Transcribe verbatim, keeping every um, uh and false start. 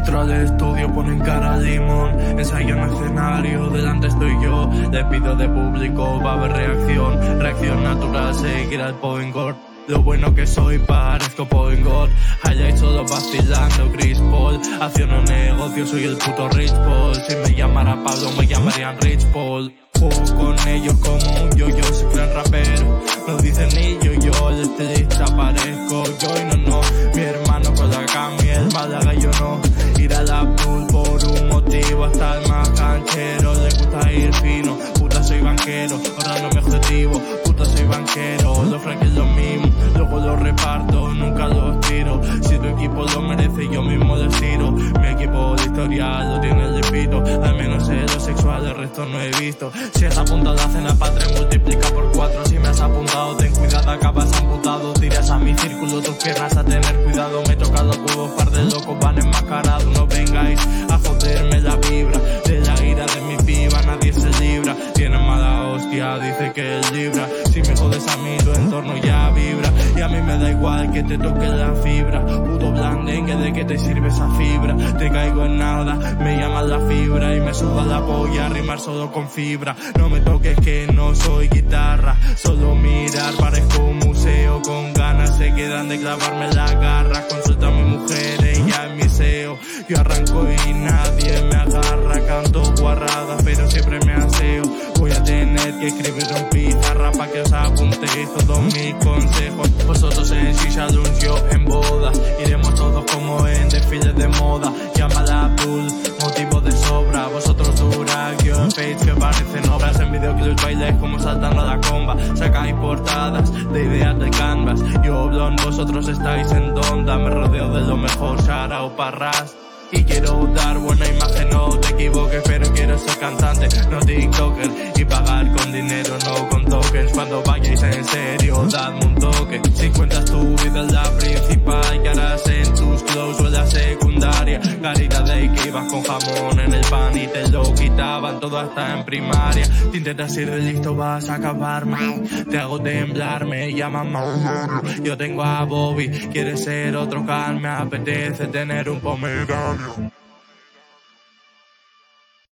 Entro al estudio, ponen cara a limón, ensayo en escenario, delante estoy yo, le pido de público, va a haber reacción, reacción natural, seguir al point guard. Lo bueno que soy, parezco point guard, highlights solo vacilando, Chris Paul, haciendo un negocio, soy el puto Rich Paul, si me llamara Pablo me llamarían Rich Paul. Juego con ellos como un yo-yo, soy gran rapero, no dicen ni yo-yo, el estilista parezco yo y no, no, mi hermano con la cami, el Málaga yo no, ir a la pool por un motivo, hasta el más canchero, le gusta ir fino, puta soy banquero, ahora no me objetivo, puta soy banquero, los franques lo mismo, luego los reparto, nunca los tiro, si tu equipo lo merece yo mismo les tiro, mi equipo de historial lo tiene el despito, al menos en lo sexual el resto no he visto. Si has apuntado a cena pa' tres, multiplica por cuatro. Si me has apuntado, ten cuidado, acabas amputado. Tiras a mi círculo, tus piernas a tener cuidado. Me toca los huevos, par de locos van enmascarados. No vengáis a joderme la vibra de la ira de mi piba, nadie se libra. Tiene mala hostia, dice que es libra. Si me jodes a mí, tu entorno ya vibra. Y a mí me da igual que te toque la fibra. Puto blandengue, ¿de qué te sirve esa fibra? Te caigo en nada, me llamas la fibra y me suda la polla rimar solo con fibra. No me toques que no soy guitarra, solo mirar parezco un museo. Con ganas se quedan de clavarme las garras. Consulta a mi mujer, ella es mi seo. Yo arranco y nadie me agarra. Canto guarradas pero siempre me aseo. Voy a tener que escribir en pizarra pa' que os apuntéis todos mis consejos. Vosotros en shisha lunch, yo en bodas. Iremos todos como en desfiles de moda. Llama la pool, motivo de sobra. Vosotros duras, yo en face que parecen obras. En videoclips bailes como saltando a la comba. Sacáis portadas de ideas de canvas. Yo blond, vosotros estáis en donda. Me rodeo de lo mejor, Shara o Parras. Y quiero dar buena imagen, no te equivoques, pero quiero ser cantante, no tiktoker. Y pagar con dinero, no con tokens. Cuando vayáis en serio, dadme un toque. Si cuentas tu vida es la principal, que harás en tus clothes o en la secundaria. Carita de que ibas con jamón en el pan y te lo quitaban todo hasta en primaria. Si intentas ir de listo vas a acabar mal, te hago temblar, me llaman Mauro. Yo tengo a Bobby, quieres ser otro Cal, me apetece tener un pomegranio.